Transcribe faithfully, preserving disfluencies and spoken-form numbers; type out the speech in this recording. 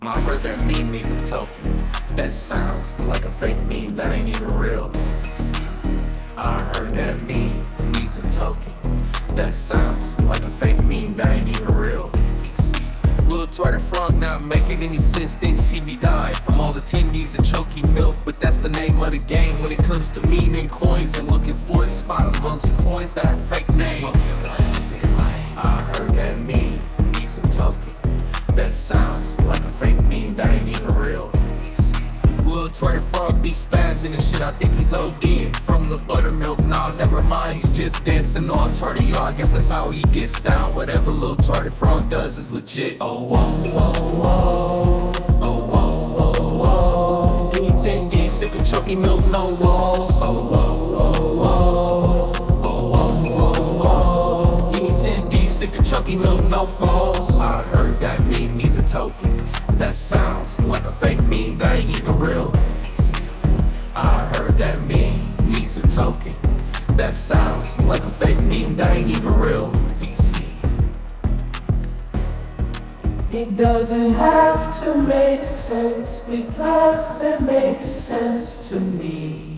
My brother meme needs a token. That sounds like a fake meme that ain't even real. I heard that meme needs a token. That sounds like a fake meme that ain't even real. Lil Twerk frog not making any sense, thinks he be dying from all the tinnies and choky milk. But that's the name of the game when it comes to memeing coins and looking for a spot amongst coins that have fake names. I heard that meme needs a token. That sounds like a fake meme that ain't even real. Lil Twerk frog be spazzing and shit, I think he's ODing from the buttermilk. Nah, never mind, he's just dancing on Tardy. I guess that's how he gets down. Whatever Lil Twerk frog does is legit. Oh, whoa, whoa, whoa. Oh, whoa, whoa, whoa. Give me ten G's, sipping choky milk, no walls. Oh, whoa, whoa, whoa. Oh, whoa, whoa, whoa. Give me ten G's, sipping choky milk, no falls. I heard that meme needs a token. That sounds like a fake meme that ain't even real. I heard that meme needs a token. That sounds like a fake meme that ain't even real. V C. It doesn't have to make sense because it makes sense to me.